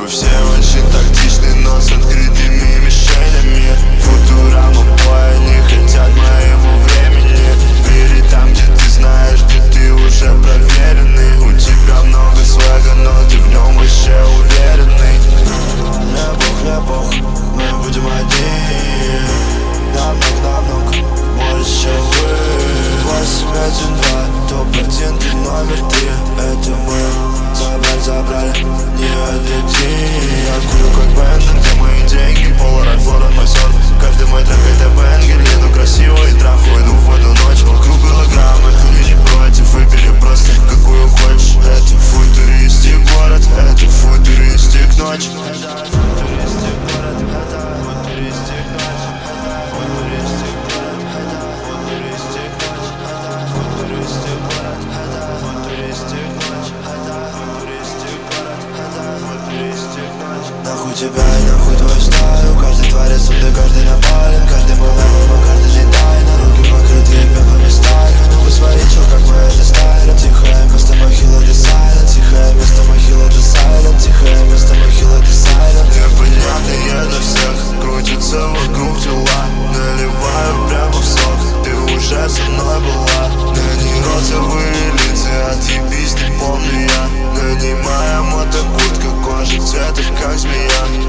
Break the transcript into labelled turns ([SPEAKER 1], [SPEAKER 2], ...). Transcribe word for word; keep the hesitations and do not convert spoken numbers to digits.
[SPEAKER 1] Вы все очень тактичны, но с открытыми мишенями. Футурама боя не хотят моего времени. Бери там, где ты знаешь, где ты уже проверенный. У тебя много свега, но ты в нем вообще уверенный. Не бог, не бог, мы будем одни. Намного-намного больше, чем вы. Восемь, один, два, топ-один, ты номер три. Это мы забрали, забрали, не отлети. Я курю как бендер, где мои деньги. Поларайф, флорен, мой сорт. Каждый мой трек это бенгер. Еду красиво и трафу, иду в одну ночь. Вокруг голограммы, ты не против, выбери просто какую хочешь. Это футуристик город, это футуристик ночь. Это футуристик город, это футуристик ночь. Футуристик город, это футуристик ночь. Это футуристик город, это футуристик ночь. Это футуристик город, это футуристик ночь. Нахуй тебя и нахуй твой стайл. Каждый творец суды, каждый напален. Каждый был левым, каждый день тайна. Руки покрыты пеплами стали. Ну вы смотрите, как мы это ставим. Тихое место мохила ты silent. Тихое место мохила ты silent. Тихое место мохила ты silent. Непонятные для всех крутятся вокруг тела. Наливаю прямо в сок, ты уже со мной была. На ней розовые лица, отъебись, не помню я. На ней моя мотокуртка, кожа цветов как змея.